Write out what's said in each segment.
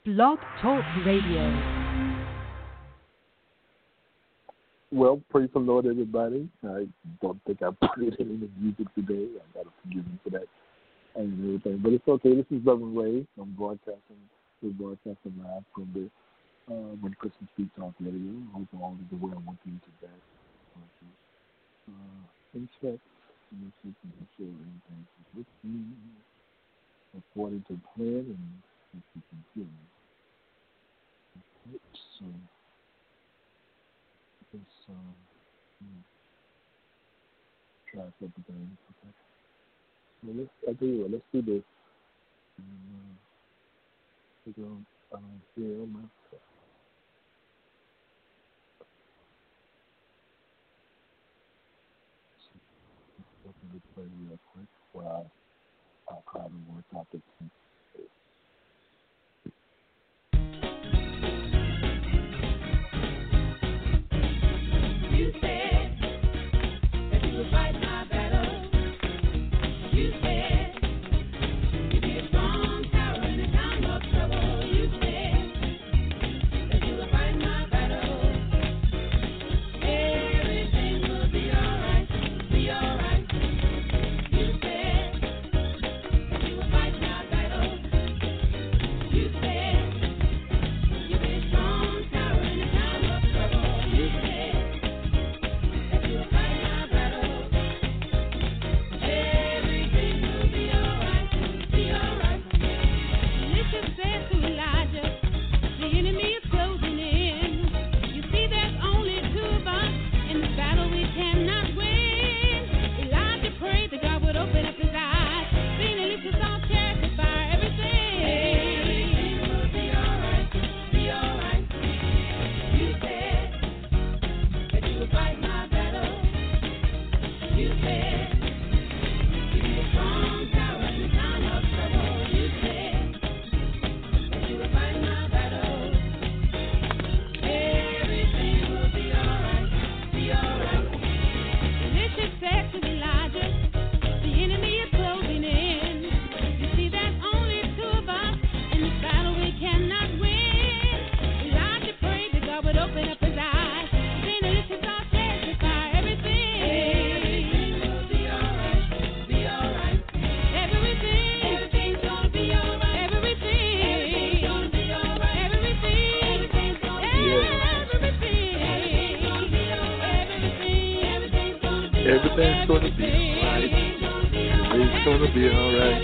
Blog Talk Radio. Well, praise the Lord, everybody. I don't think I put it in the music today. I got to forgive me for that and everything. But it's okay. This is Reverend Ray. We're broadcasting live from the When Christians Speak Talk Radio. I hope all is well with you today. In fact, let me see if I can share anything with you according to plan and if you can hear me. So, try something. Okay. Well, I tell you what, let's do this. We're going to share my stuff. Let me play real quick while I'll try to work out the key. You said that you would fight my battle. You said you'd be a strong tower in a time of trouble. You said that you would fight my battle. Everything will be alright, be alright. You said that you would fight my battle. You said you'd be a strong tower in a time of trouble. You said that you will fight my battle. Everything will be alright, be alright. Elisha said to Elijah, the enemy is closing in. You see, there's only two of us in this battle we cannot win. Elijah prayed that God would open up his eyes. Seeing Elisha saw chariots of fire, everything will be alright, be alright. You said that you would fight my battle. You said you'd be a strong tower in the time of trouble. You said that you would fight my battle. Everything will be alright, be alright. Elisha said to Elijah, the enemy is closing in. You see, there's only two of us in this battle we cannot win. Elijah prayed that God would open up his eyes. Then Elisha saw chariots of fire, everything will be alright, be alright. Everything's gonna be alright. Everything's gonna be alright. Everything's gonna be alright. Everything's gonna be alright. Everything's gonna be alright. Everything's going to be alright. Everything's going to be alright.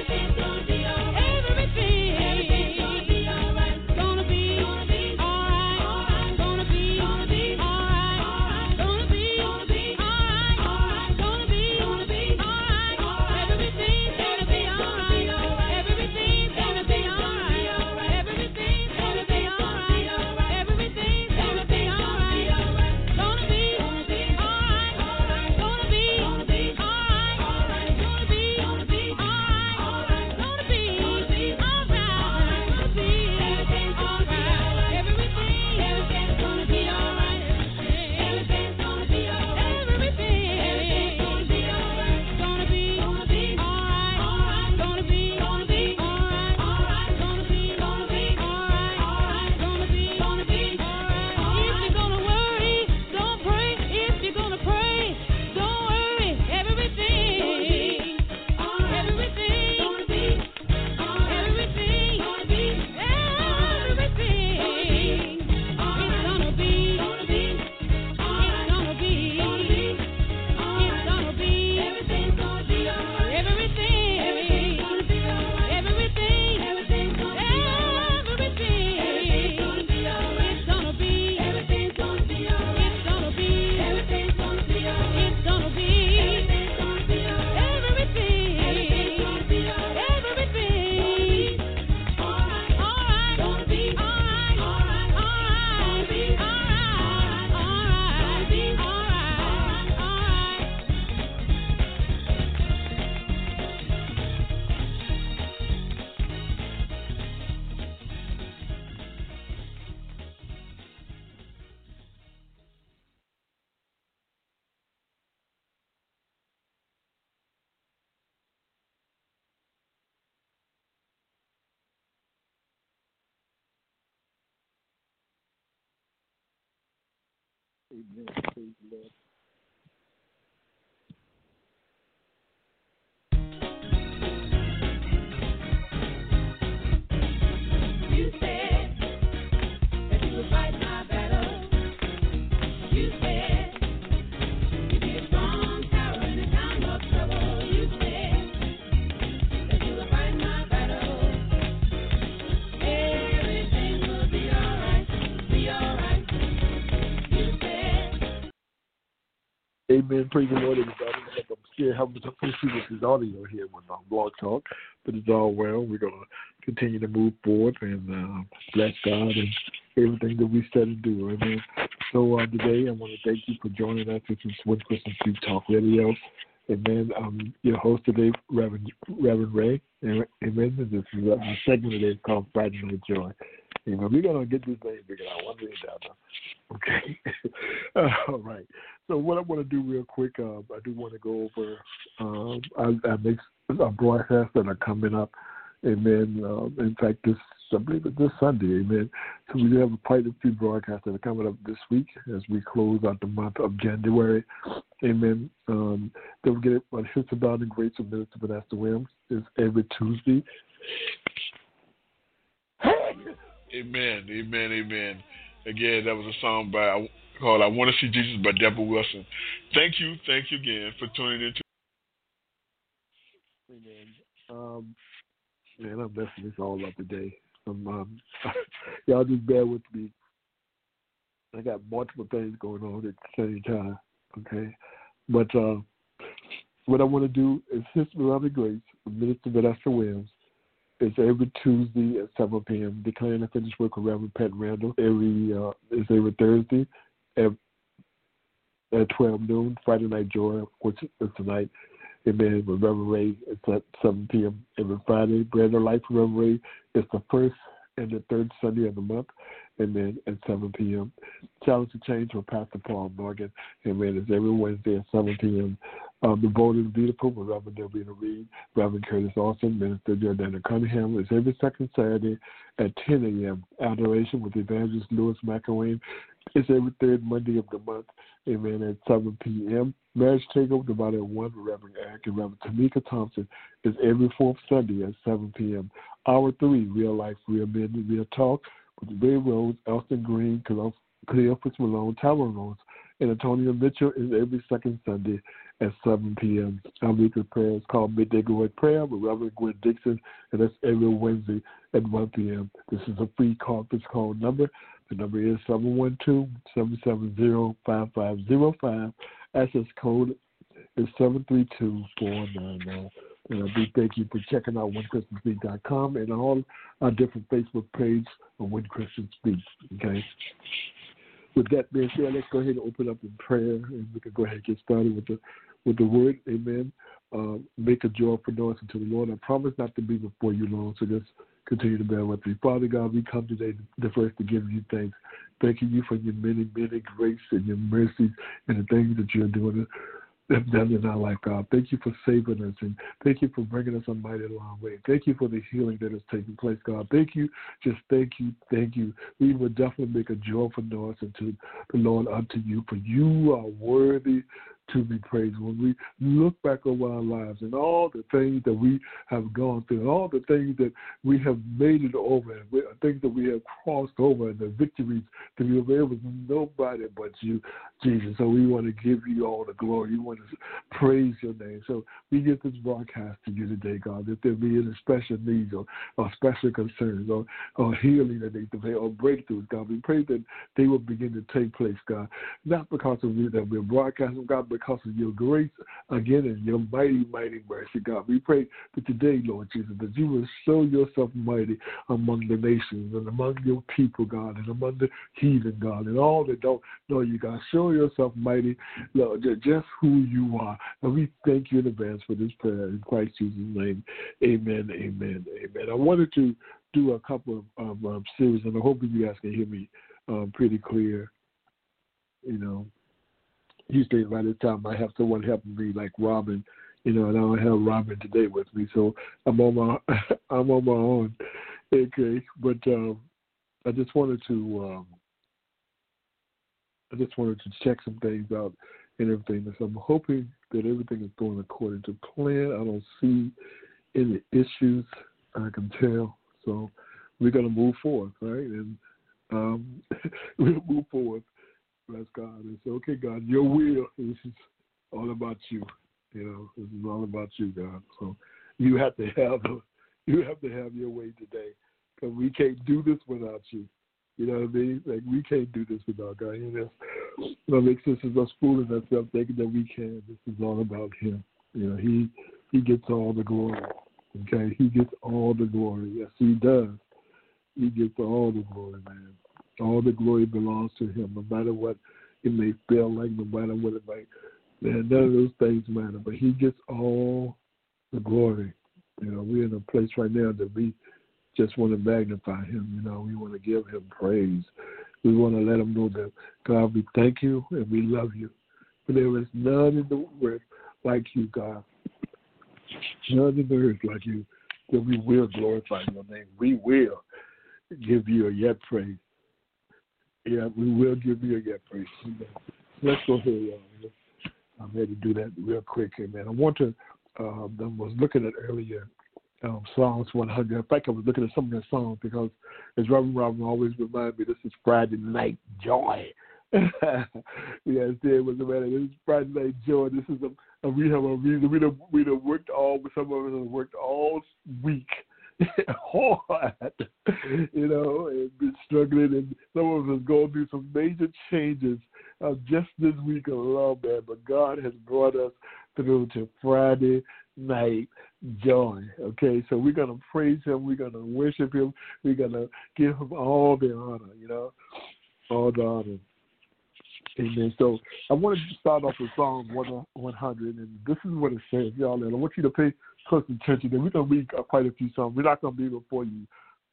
Gonna be alright. Amen. Praise the Lord. You said that you would fight my battle. You said you'd be a strong tower in the time of trouble. You said that you would fight my battle. Everything will be alright, be alright. You said. Amen. Praise the Lord, everybody. I'm scared how much I'm going to see with this audio here on Blog Talk, but it's all well. We're going to continue to move forward and bless God and everything that we said and do. Amen. So today I want to thank you for joining us. This is Win Christian Street Talk Radio. Amen. Your host today, Reverend Ray. Amen. And this is our segment today called Friday Night Joy. We're going to get this thing figured out one day down. Okay. All right. So what I want to do real quick, I do want to go over I make broadcasts that are coming up. Amen. In fact, I believe it's this Sunday. Amen. So we have quite a few broadcasts that are coming up this week as we close out the month of January. Amen. Don't forget about Sister Bound and Grace of Minister Vanessa Williams is every Tuesday. Amen, amen, amen. Again, that was a song called I Want to See Jesus by Deborah Wilson. Thank you again for tuning in. Amen. Man, I'm messing this all up today. Y'all just bear with me. I got multiple things going on at the same time, okay? But what I want to do is Sister Beloved Grace, Minister Vanessa Williams. It's every Tuesday at 7 p.m. Declaring the Finished Work of Reverend Pat Randall. It's every Thursday at 12 noon. Friday Night Joy, which is tonight. Amen. With Reverend Ray, it's at 7 p.m. every Friday. Bread of Life with Reverend Ray is the first and the third Sunday of the month. Amen. At 7 p.m. Challenge to Change with Pastor Paul Morgan. Amen. It's every Wednesday at 7 p.m. The Bold and Beautiful with Reverend Delvina Reed, Reverend Curtis Austin, Minister Jordana Cunningham. It's every second Saturday at 10 a.m. Adoration with Evangelist Louis McElwain. It's every third Monday of the month. Amen. At 7 p.m. Marriage Takeover Divided at 1 with Reverend Eric and Reverend Tamika Thompson is every fourth Sunday at 7 p.m. Hour 3, Real Life, Real Men, Real Talk with Ray Rose, Elston Green, Cleophas Malone, Tyler Rose, and Antonio Mitchell is every second Sunday at 7 p.m. Our weekly prayer is called Midday Glory Prayer with Reverend Gwen Dixon, and that's every Wednesday at 1 p.m. This is a free conference call number. The number is 712-770-5505. Access code is 732499. And I do thank you for checking out WinChristianSpeak.com and all our different Facebook pages on Win Christian Speak. Okay. With that being said, let's go ahead and open up in prayer, and we can go ahead and get started with the word. Amen. Make a joyful noise unto the Lord. I promise not to be before you long, so just continue to bear with me. Father God, we come today the first to give you thanks. Thanking you for your many, many grace and your mercy and the things that you're doing have done in our life, God. Thank you for saving us, and thank you for bringing us a mighty long way. Thank you for the healing that is taking place, God. Thank you. Just thank you. Thank you. We will definitely make a joyful noise unto the Lord, unto you, for you are worthy to be praised. When we look back over our lives and all the things that we have gone through, and all the things that we have made it over, and things that we have crossed over, and the victories that we have, there was nobody but you, Jesus. So we want to give you all the glory. We want to praise your name. So we give this broadcast to you today, God. If there be any special needs or special concerns or healing that they pray or breakthroughs, God, we pray that they will begin to take place, God. Not because of you that we're broadcasting, God, because of your grace, again, and your mighty, mighty mercy, God. We pray that today, Lord Jesus, that you will show yourself mighty among the nations and among your people, God, and among the heathen, God, and all that don't know you, God. Show yourself mighty, Lord, just who you are. And we thank you in advance for this prayer in Christ Jesus' name. Amen, amen, amen. I wanted to do a couple of series, and I hope you guys can hear me pretty clear. You know, usually by this time I have someone helping me like Robin, you know, and I don't have Robin today with me, so I'm on my own. Okay, but I just wanted to I just wanted to check some things out and everything. So I'm hoping that everything is going according to plan. I don't see any issues, I can tell. So we're going to move forward, right? And we'll move forward. Bless God. And say, okay, God, your will is all about you. You know, this is all about you, God. So you have to have your way today, because we can't do this without you. You know what I mean? Like, we can't do this without God. You know, it makes sense of us fooling ourselves thinking that we can. This is all about Him. You know, He gets all the glory. Okay, He gets all the glory. Yes, He does. He gets all the glory, man. All the glory belongs to Him, no matter what it may feel like, no matter what it might. Man, none of those things matter, but He gets all the glory. You know, we're in a place right now that we just want to magnify Him. You know, we want to give Him praise. We want to let Him know that, God, we thank you and we love you. For there is none in the earth like you, God. None in the earth like you. That we will glorify your name. We will give you a yet praise. Yeah, we will give you a yet praise. Let's go ahead, y'all. I'm ready to do that real quick, man. I want to, I was looking at earlier, Psalms 100. In fact, I was looking at some of the songs because, as Reverend Robin always reminds me, this is Friday night joy. Yes, there was a man. This is Friday night joy. This is we have a reason. We done worked some of us have worked all week hard, you know, and been struggling, and some of us going through some major changes just this week alone, man. But God has brought us through to Friday night joy. Okay, so we're gonna praise Him, we're gonna worship Him, we're gonna give Him all the honor, you know, all the honor. Amen. So I wanted to start off with Psalm 100, and this is what it says, y'all. And I want you to pay close attention. We're going to read quite a few songs. We're not going to be before you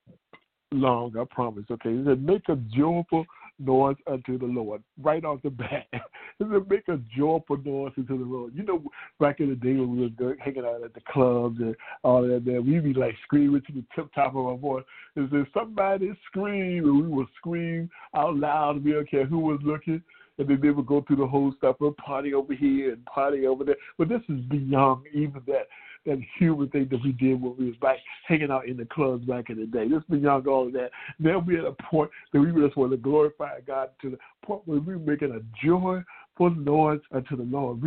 long, I promise. Okay, it said, make a joyful noise unto the Lord. Right off the bat, it said, make a joyful noise unto the Lord. You know, back in the day when we were hanging out at the clubs and all that, man, we'd be like screaming to the tip top of our voice. It said, somebody scream, and we would scream out loud. We don't care who was looking. And then they would go through the whole stuff and party over here and party over there. But this is beyond even that human thing that we did when we was back hanging out in the clubs back in the day. This is beyond all of that. Now we're at a point that we just want to glorify God to the point where we're making a joyful noise unto the Lord.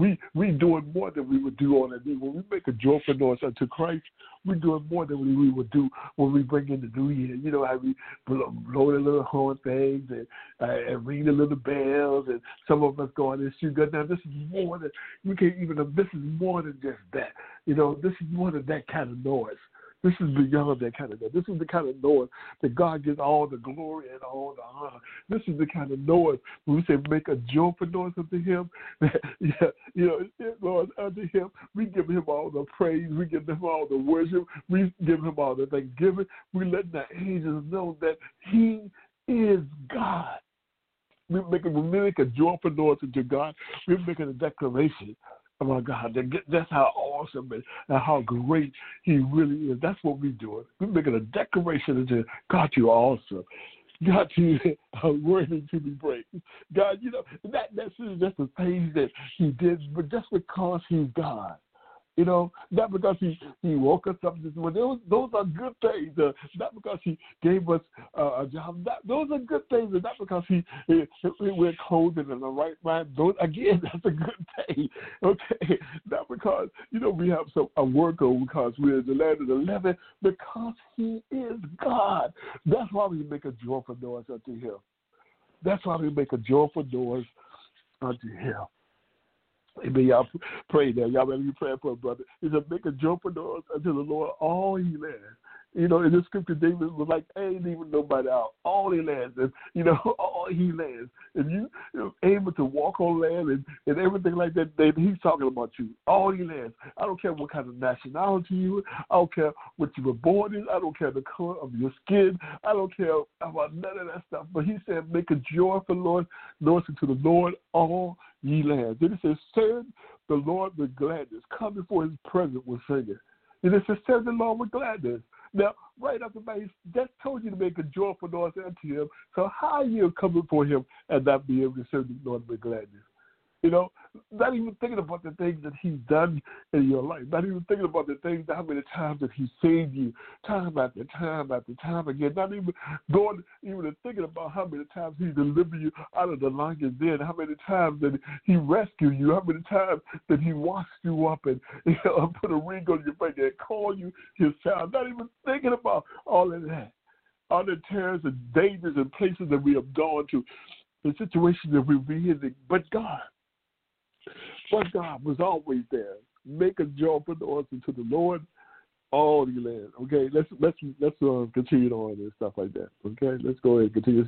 We doing more than we would do on a day. When we make a joyful noise unto Christ, we're doing more than we would do when we bring in the new year. You know how we blow the little horn things and ring the little bells, and some of us go on and shoot guns. Now, this is more than, you can't even, this is more than just that. You know, this is more than that kind of noise. This is beyond that kind of noise. This is the kind of noise that God gets all the glory and all the honor. This is the kind of noise when we say make a joyful noise unto Him. Yeah, you know, Lord, unto Him, we give Him all the praise. We give Him all the worship. We give Him all the thanksgiving. We let the angels know that He is God. We make a joyful noise unto God. We're making a declaration. Oh, my God, that's how awesome and how great He really is. That's what we're doing. We're making a declaration into God, you're awesome. God, you are worthy to be praised. God, you know, that's just the things that He did, but just because He's God. You know, not because he woke us up this morning. Those are good things. Not because He gave us a job. Those are good things. And not because we're clothed in the right mind. Those, again, that's a good thing. Okay, not because, you know, we have a worker, because we're in the land of the living, because He is God. That's why we make a joyful noise unto Him. That's why we make a joyful noise unto Him. Amen. Y'all pray there. Y'all better be praying for a brother. He said, make a joyful noise unto the Lord, all ye lands. You know, in the scripture, David was like, ain't even nobody out. All he lands. And, you know, all he lands. And you're able to walk on land and everything like that, David, He's talking about you. All he lands. I don't care what kind of nationality you are. I don't care what you were born in. I don't care the color of your skin. I don't care about none of that stuff. But He said, make a joyful noise unto the Lord, all ye lands. Then it says, serve the Lord with gladness. Come before His presence with singing. And it says, serve the Lord with gladness. Now, right after that, he just told you to make a joyful noise unto him. So how are you coming for him and not be able to serve the Lord with gladness? You know, not even thinking about the things that he's done in your life. Not even thinking about the things, how many times that he saved you, time after time after time again. Not even going, even thinking about how many times he delivered you out of the lion's den, how many times that he rescued you, how many times that he washed you up and put a ring on your finger and called you his child. Not even thinking about all of that. All the terrors and dangers and places that we have gone to, the situations that we've been in. But God was always there. Make a joyful noise unto the Lord, all the land. Okay, let's continue on and stuff like that. Okay, let's go ahead and continue.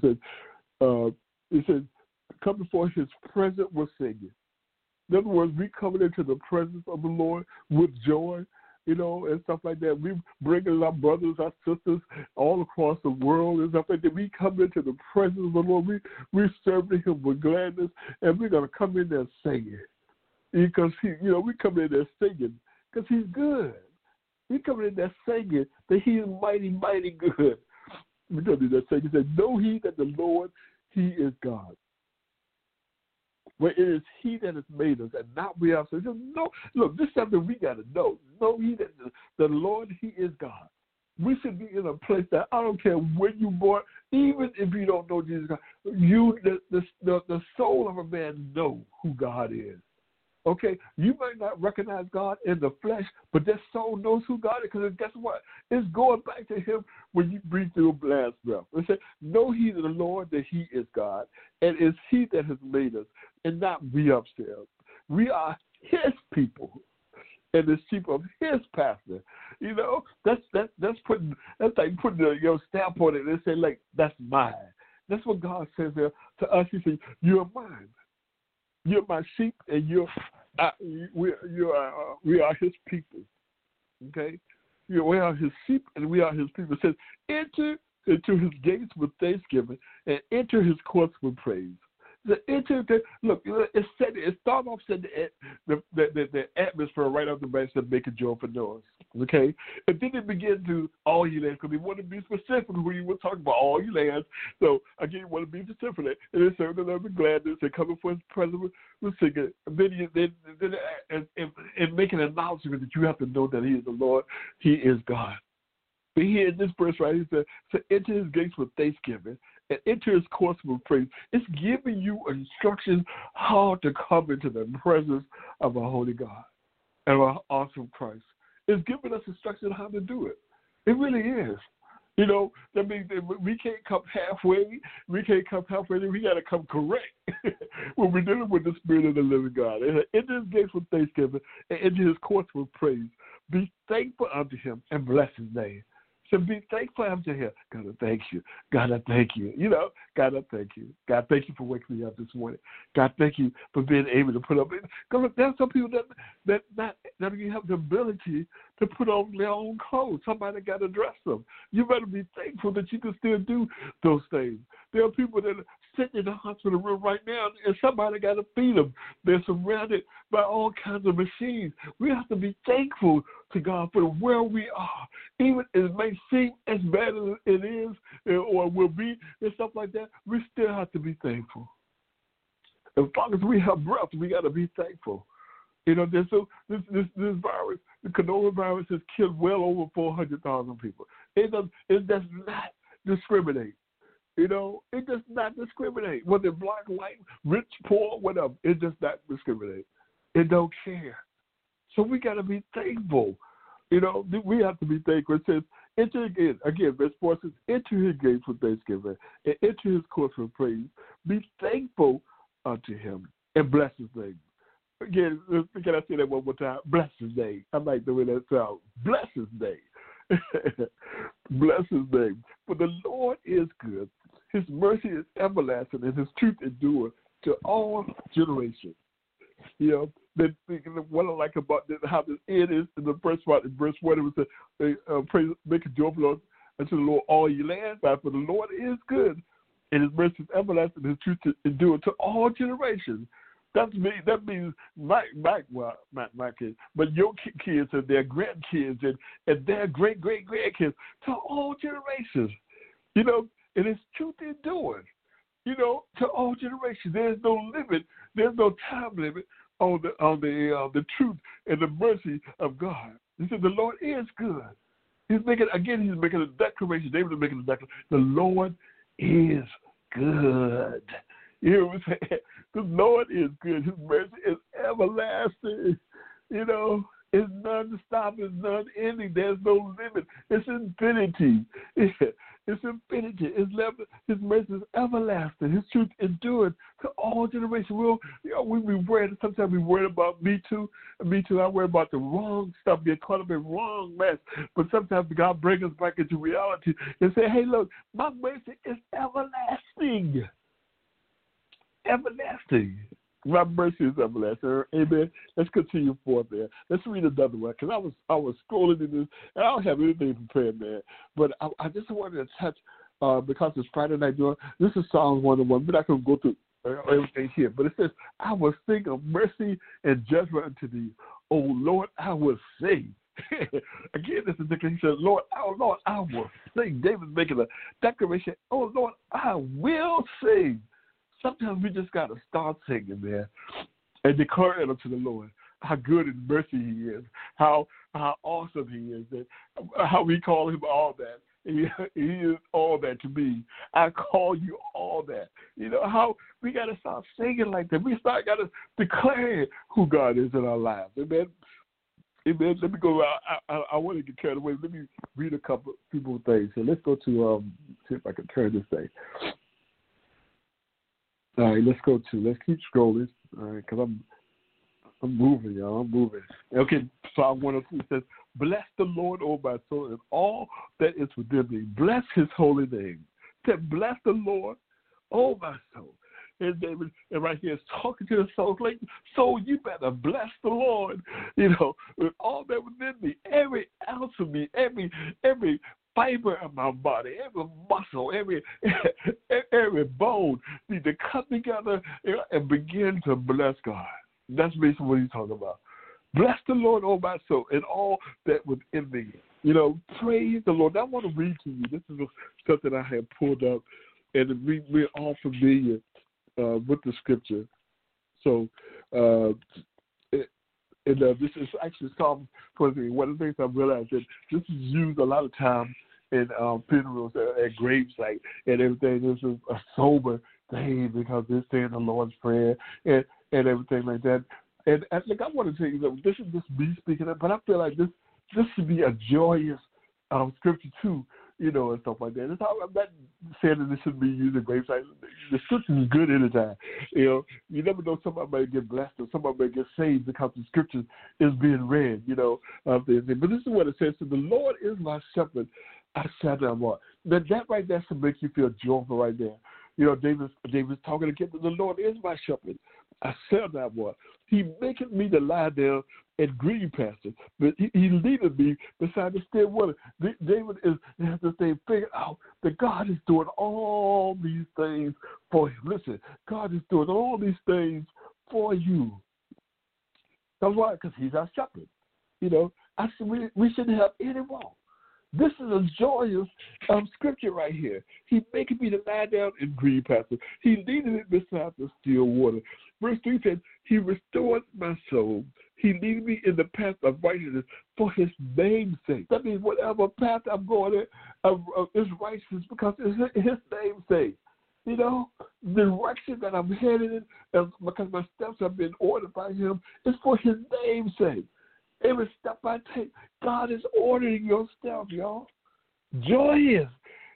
It says, come before his presence with singing. In other words, we coming into the presence of the Lord with joy, and stuff like that. We bringing our brothers, our sisters all across the world and stuff like that. We come into the presence of the Lord. We serving him with gladness, and we're going to come in there singing. Because, we come in there singing because he's good. We come in there singing that he is mighty, mighty good. We come in there singing, he said, know ye that the Lord, he is God. Well, it is he that has made us and not we ourselves. No, look, this is something we got to know. Know ye that the Lord, he is God. We should be in a place that I don't care when you born, even if you don't know Jesus Christ, the soul of a man know who God is. Okay, you might not recognize God in the flesh, but that soul knows who God is, because guess what? It's going back to him when you breathe through a last breath. It said, know ye the Lord that he is God, and it's he that has made us, and not we ourselves. We are his people, and the sheep of his pasture. That's like putting your stamp on it and say, like, that's mine. That's what God says there to us. He says, you're mine. You're my sheep, and we are his people. Okay? We are his sheep, and we are his people. It says, enter into his gates with thanksgiving, and enter his courts with praise. Look, it started off setting the atmosphere right off the bat to make a joyful noise. Okay? And then it began to all you lands, because they want to be specific when you were talking about all you lands. So again, you want to be specific. And it served them with gladness and coming for his presence with singing. And then make an announcement that you have to know that he is the Lord, he is God. But here in this verse right, he said, so enter his gates with thanksgiving and enter his courts with praise. It's giving you instructions how to come into the presence of a holy God and our awesome Christ. It's giving us instructions on how to do it. It really is. That means that we can't come halfway. We can't come halfway. We got to come correct when we're dealing with the Spirit of the living God. And enter his gates with thanksgiving and enter his courts with praise. Be thankful unto him and bless his name. So be thankful unto him. God, I thank you. God, I thank you. God, I thank you. God, thank you for waking me up this morning. God, thank you for being able to put up. Because there's some people that you have the ability to put on their own clothes. Somebody got to dress them. You better be thankful that you can still do those things. There are people that are sitting in the hospital room right now, and somebody got to feed them. They're surrounded by all kinds of machines. We have to be thankful to God for where we are. Even it may seem as bad as it is or will be and stuff like that, we still have to be thankful. As long as we have breath, we got to be thankful. This virus, the coronavirus, has killed well over 400,000 people. It does not discriminate. It does not discriminate. Whether black, white, rich, poor, whatever, it does not discriminate. It don't care. So we got to be thankful. We have to be thankful. It says, enter again, verse 4 says, enter his gates with thanksgiving and enter his courts with praise. Be thankful unto him and bless his name. Again, can I say that one more time? Bless his name. I like the way that sounds. Bless his name. Bless his name. For the Lord is good. His mercy is everlasting, and his truth endures to all generations. What I like about this, how this end is in the first part, in verse 1, it was praise, make a joyful noise unto the Lord, all ye lands. For the Lord is good, and his mercy is everlasting, and his truth endures to all generations. That means my kids, but your kids and their grandkids and their great grandkids to all generations. You know, and it's truth enduring. You know, to all generations. There's no limit. There's no time limit on the truth and the mercy of God. He said the Lord is good. He's making a declaration. David is making a declaration. The Lord is good. You know what I'm saying? The Lord is good. His mercy is everlasting. You know, it's none to stop. It's none ending. There's no limit. It's infinity. It's infinity. His mercy is everlasting. His truth endured to all generations. We be worried. Sometimes we worry about me too. I worry about the wrong stuff, being caught up in wrong mess. But sometimes God brings us back into reality and say, hey, look, my mercy is everlasting. Everlasting. My mercy is everlasting. Amen. Let's continue forth there. Let's read another one because I was scrolling in this and I don't have anything prepared, man. But I just wanted to touch because it's Friday night. This is Psalms 101. But I can go through everything here. But it says, "I will sing of mercy and judgment unto thee, O Lord. I will sing." Again, this is the declaration. He says, Lord, I will sing. David's making a declaration. Oh Lord, I will sing. Sometimes we just got to start singing, man, and declaring unto the Lord how good and mercy he is, how awesome he is, and how we call him all that. He is all that to me. I call you all that. You know, how we got to start singing like that. We got to declare who God is in our lives. Amen. Amen. Let me go. I want to get carried away. Let me read a couple people things. So let's go to, see if I can turn this thing. All right, let's keep scrolling, all right, because I'm moving, y'all. I'm moving. Okay, Psalm 102 says, bless the Lord, O my soul, and all that is within me. Bless his holy name. Said, bless the Lord, O my soul. And David, and right here, it's talking to the soul, like, soul, you better bless the Lord, you know, with all that within me, every ounce of me, every fiber of my body, every muscle, every bone need to come together and begin to bless God. That's basically what he's talking about. Bless the Lord, oh my soul, and all that within me. You know, praise the Lord. I want to read to you. This is something I have pulled up, and we're all familiar with the scripture. So, this is actually Psalm 23. One of the things I've realized that this is used a lot of times in funerals at gravesite and everything. This is a sober thing because they're saying the Lord's Prayer and everything like that. And I think I want to tell you that this is just me speaking, but I feel like this should be a joyous scripture too, you know, and stuff like that. I'm not saying that this should be used in gravesite. The scripture is good anytime. You know, you never know, somebody might get blessed or somebody might get saved because the scripture is being read, you know. But this is what it says. So the Lord is my shepherd, I shall not want. That right there should make you feel joyful right there. You know, David's talking again, the Lord is my shepherd, I shall not want. He maketh me to lie down in green pastures, but he leadeth me beside the still water. David has this thing figured out that God is doing all these things for him. Listen, God is doing all these things for you. That's why, because he's our shepherd. You know, we shouldn't have any wrong. This is a joyous scripture right here. He maketh me to lie down in green pastures. He leadeth me beside the still water. Verse 3 says, he restored my soul. He leadeth me in the path of righteousness for his name's sake. That means whatever path I'm going in is righteous because it's his name's sake. You know, the direction that I'm headed in, because my steps have been ordered by him, is for his name's sake. Every step I take, God is ordering your steps, y'all. Joyous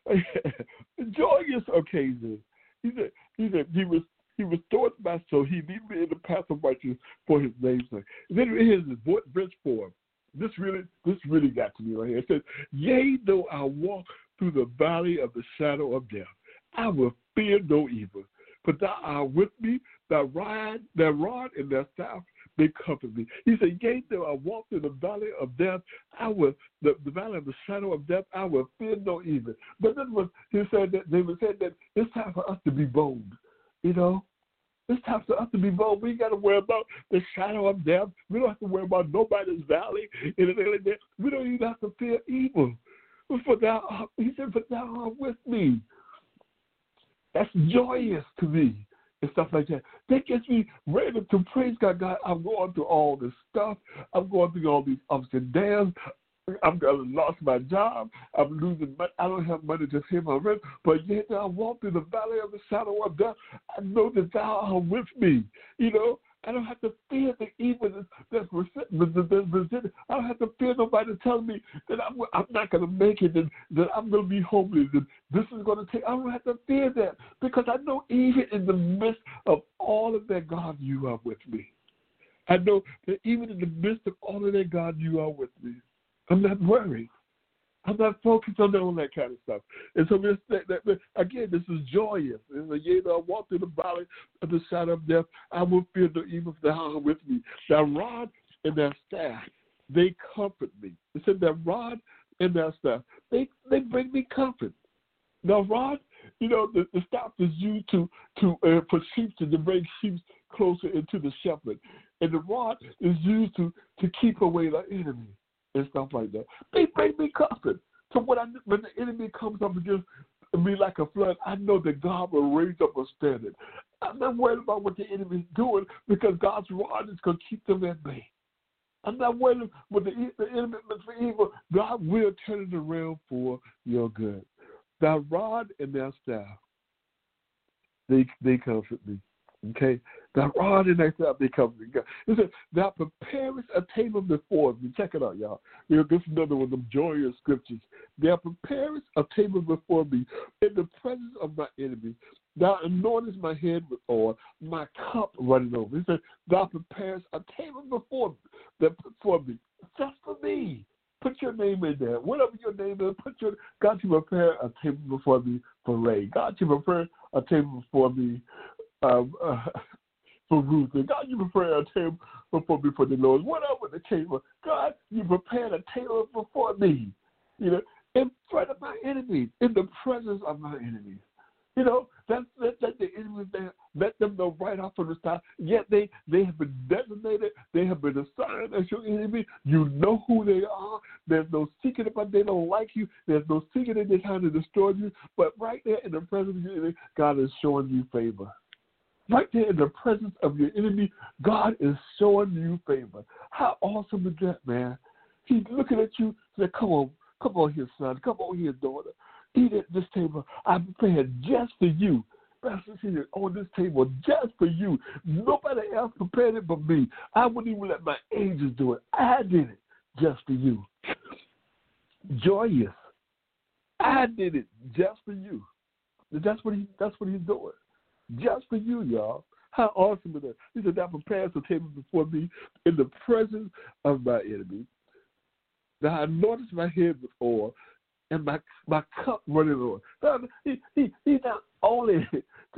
occasions. He said, he restored my soul. He lead me in the path of righteousness for his name's sake. And then here's verse 4. This really got to me right here. It says, yea, though I walk through the valley of the shadow of death, I will fear no evil. For thou art with me, thy rod and thy staff, they comfort me. He said, yea, though I walk through the valley of death, the valley of the shadow of death, I will fear no evil. But then he said that David said that it's time for us to be bold. You know, It's time for us to be bold. We got to worry about the shadow of death. We don't have to worry about nobody's valley. Anything like that. We don't even have to fear evil. He said, for thou art with me. That's joyous to me and stuff like that. That gets me ready to praise God. God, I'm going through all this stuff. I'm going through all these ups and downs. I've lost my job. I'm losing money. I don't have money to pay my rent. But yet I walk through the valley of the shadow of death. I know that thou art with me. You know, I don't have to fear the evil that's presented. I don't have to fear nobody telling me that I'm not going to make it, and that I'm going to be homeless, and this is going to take. I don't have to fear that, because I know even in the midst of all of that, God, you are with me. I know that even in the midst of all of that, God, you are with me. I'm not worried. I'm not focused on all that kind of stuff. And so, again, this is joyous. Yea, though I walk through the valley of the shadow of death, I will fear no evil, for thou art with me. Thy rod and thy staff, they comfort me. It said that rod and thy staff, they bring me comfort. Now, rod, you know, the staff is used for sheep, to bring sheep closer into the shepherd. And the rod is used to keep away the enemy and stuff like that. They bring me comfort. So when the enemy comes up against me like a flood, I know that God will raise up a standard. I'm not worried about what the enemy is doing, because God's rod is going to keep them at bay. I'm not worried what the enemy meant for evil. God will turn it around for your good. Thy rod and thy staff, they comfort me. Okay? Thy rod and thy staff, they comfort me. It says, thou preparest a table before me. Check it out, y'all. This is another one of them joyous scriptures. Thou preparest a table before me in the presence of my enemies. Thou anointest my head with oil, my cup running over. He said, thou preparest a table before me, just for me. Put your name in there. Whatever your name is, God, you prepare a table before me for Ray. God, you prepare a table before me for Ruth. And God, you prepare a table before me for the Lord. Whatever the table, God, you prepared a table before me, you know, in front of my enemies, in the presence of my enemies. You know, let the enemies there, let them know right off from the start. Yet they have been designated, they have been assigned as your enemy. You know who they are. There's no secret about they don't like you. There's no secret that they're trying to destroy you. But right there in the presence of your enemy, God is showing you favor. Right there in the presence of your enemy, God is showing you favor. How awesome is that, man? He's looking at you and said, come on here, son. Come on here, daughter. Eat at this table I prepared just for you. Pastor said, on this table just for you. Nobody else prepared it but me. I wouldn't even let my angels do it. I did it just for you. Joyous. I did it just for you. That's what he's doing. Just for you, y'all. How awesome is that? He said, thou prepares the table before me in the presence of my enemy. Thou anointest my head with oil, and my cup running over. He not only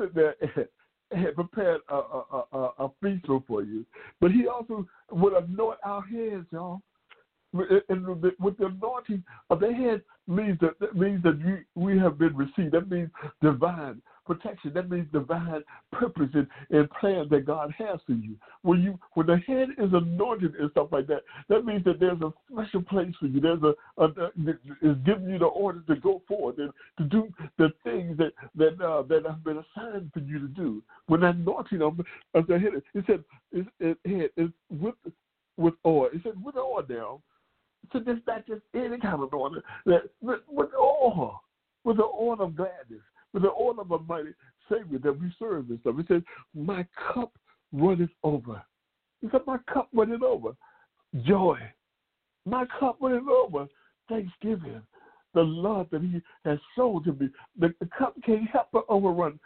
had prepared a feast for you, but he also would anoint our heads, y'all. And with the anointing of the head means that we have been received. That means divine protection. That means divine purpose and plan that God has for you. When the head is anointed and stuff like that, that means that there's a special place for you. There's is giving you the orders to go forward and to do the things that have been assigned for you to do. When that anointing of the head, it said it's with oil. It said with oil now. So that's not just any kind of oil. With oil, with the oil of gladness, with the oil of a mighty Savior that we serve and stuff. He said, my cup runneth over. He said, my cup runneth over. Joy. My cup runneth over. Thanksgiving. The love that he has shown to me. The cup can't help but overflowing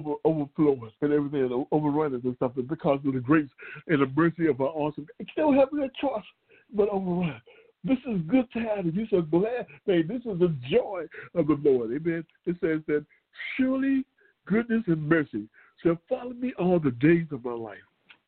and everything, overrunning and stuff, because of the grace and the mercy of our awesome. You don't have no choice but overrun. This is good to have. You're so glad. Hey, this is the joy of the Lord. Amen. It says that surely goodness and mercy shall follow me all the days of my life.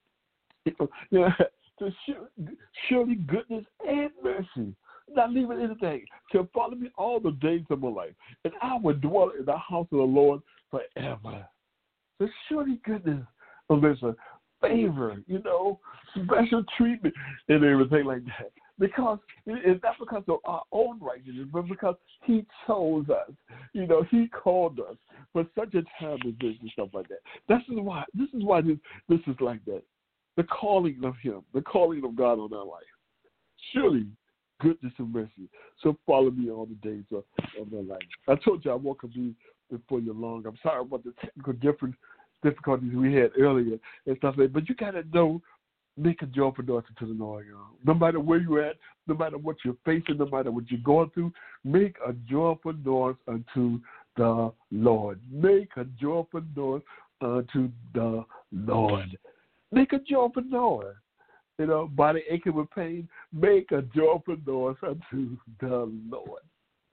So surely goodness and mercy, not leaving anything, shall follow me all the days of my life. And I will dwell in the house of the Lord forever. So surely goodness there's a favor, special treatment and everything like that. Because it's not because of our own righteousness, but because He chose us. He called us for such a time as this and stuff like that. This is why this is like that. The calling of Him, the calling of God on our life. Surely goodness and mercy shall follow me all the days of my life. I told you I won't be before you long. I'm sorry about the technical difficulties we had earlier and stuff like that. But you got to know, make a joyful noise unto the Lord, y'all. No matter where you're at, no matter what you're facing, no matter what you're going through, make a joyful noise unto the Lord. Make a joyful noise unto the Lord. Make a joyful noise. Body aching with pain, make a joyful noise unto the Lord.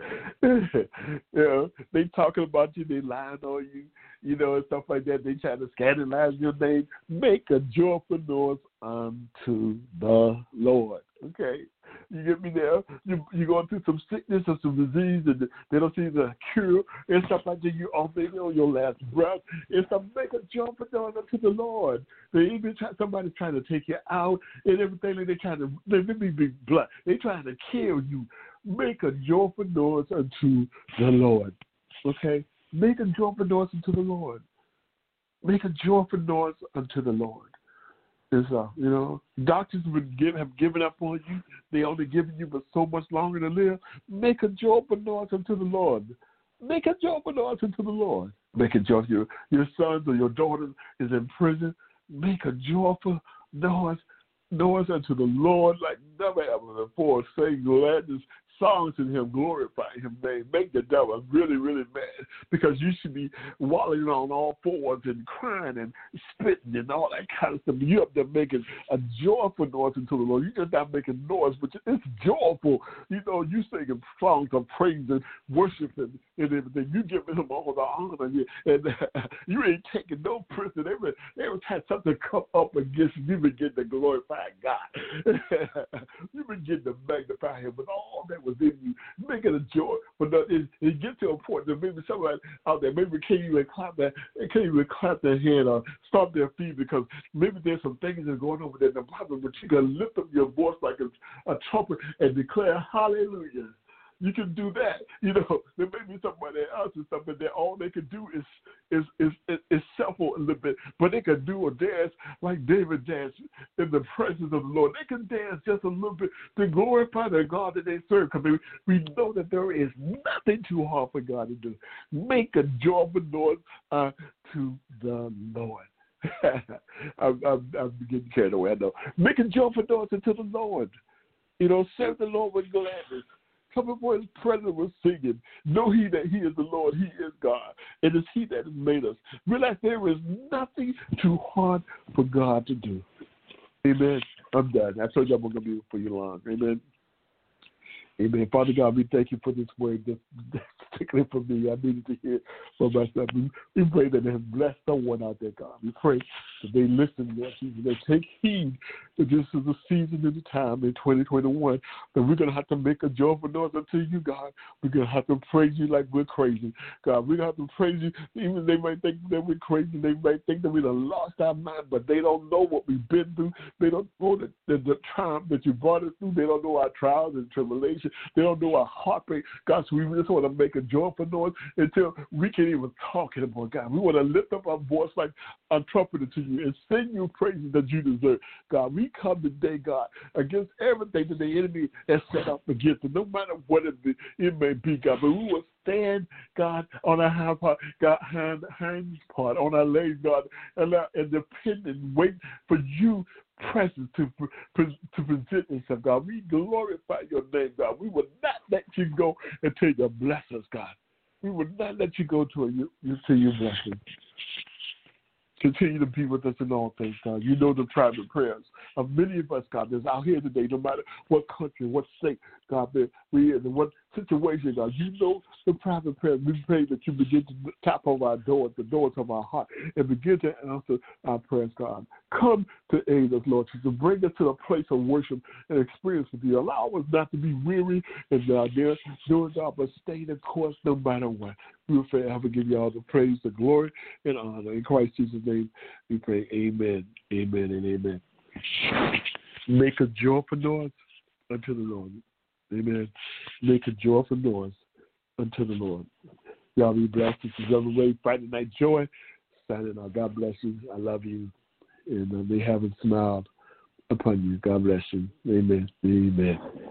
They talking about you, they lying on you, and stuff like that. They trying to scandalize your name. Make a joyful noise unto the Lord. Okay, you get me there? You're going through some sickness or some disease, and they don't see the cure and stuff like that. You on your last breath and stuff. Make a joyful noise unto the Lord. Somebody's trying to take you out and everything. They be blood. They trying to kill you. Make a joyful noise unto the Lord. Okay? Make a joyful noise unto the Lord. Make a joyful noise unto the Lord. Doctors have given up on you. They only giving you but so much longer to live. Make a joyful noise unto the Lord. Make a joyful noise unto the Lord. Make a joyful. Your sons or your daughters is in prison. Make a joyful noise unto the Lord like never ever before. Sing gladness songs to Him, glorify His name. Make the devil really, really mad, because you should be wallowing on all fours and crying and spitting and all that kind of stuff. You're up there making a joyful noise unto the Lord. You're just not making noise, but it's joyful. You singing songs of praise and worship and everything. You giving Him all the honor, and you ain't taking no prison. Every time something come up against you, begin to glorify God. You begin to magnify Him with all that was in you, make it a joy. But it gets to a point that maybe somebody out there maybe can't even clap their hand or stomp their feet, because maybe there's some things that are going on within the Bible, but you can lift up your voice like a trumpet and declare hallelujah. You can do that. There may be somebody else or something that all they can do is shuffle a little bit, but they can do a dance like David danced in the presence of the Lord. They can dance just a little bit to glorify the God that they serve, because we know that there is nothing too hard for God to do. Make a joyful noise to the Lord. I'm getting carried away, I know. Make a joyful noise unto the Lord. Serve the Lord with gladness. Come before His presence with singing. Know ye that He is the Lord, He is God. It is He that has made us. Realize there is nothing too hard for God to do. Amen. I'm done. I told you I'm going to be for you long. Amen. Amen. Father God, we thank You for this word, particularly for me. I needed to hear for myself. We pray that it has blessed someone out there, God. We pray that they listen, Lord Jesus. They take heed that this is a season and a time in 2021 that we're going to have to make a joyful noise unto You, God. We're going to have to praise You like we're crazy. God, we're going to have to praise You. Even they might think that we're crazy. They might think that we done lost our mind, but they don't know what we've been through. They don't know the time that You brought us through. They don't know our trials and tribulations. They don't know our heartbreak. God, so we just want to make a joyful noise until we can't even talk anymore, God. We want to lift up our voice like a trumpet to You and sing You praises that You deserve. God, we come today, God, against everything that the enemy has set up against it, no matter what it may be, God. But we will stand, God, on our hind part, God, hind part, on our legs, God, and depend and wait for You presence to present itself, God. We glorify Your name, God. We will not let You go until You bless us, God. We will not let You go until You bless us. Continue to be with us in all things, God. You know the private prayers of many of us, God, that's out here today, no matter what country, what state, God, that we in, and what situation, God. You know the private prayer. We pray that you begin to tap on our doors, the doors of our heart, and begin to answer our prayers, God. Come to aid us, Lord Jesus. Bring us to a place of worship and experience with you. Allow us not to be weary and there doing God, but stay the course no matter what. We will forever give you all the praise, the glory, and honor. In Christ Jesus' name, we pray. Amen, amen, and amen. Make a joyful noise unto the Lord. Amen. Make a joyful noise unto the Lord. Y'all be blessed. This is Reverend Wade, Friday Night Joy. Signing out. God bless you. I love you. And may heaven smile upon you. God bless you. Amen. Amen.